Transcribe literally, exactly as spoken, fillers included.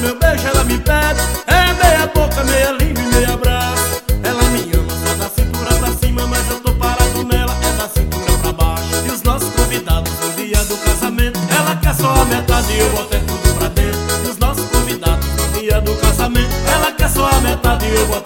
meu beijo ela me pede. É meia boca, meia língua e meia abraço. Ela me ama só da cintura pra cima, mas eu tô parado nela, é da cintura pra baixo. E os nossos convidados no dia do casamento, ela quer só a metade e eu boto é tudo pra dentro. E os nossos convidados no dia do casamento, ela quer só a metade e eu boto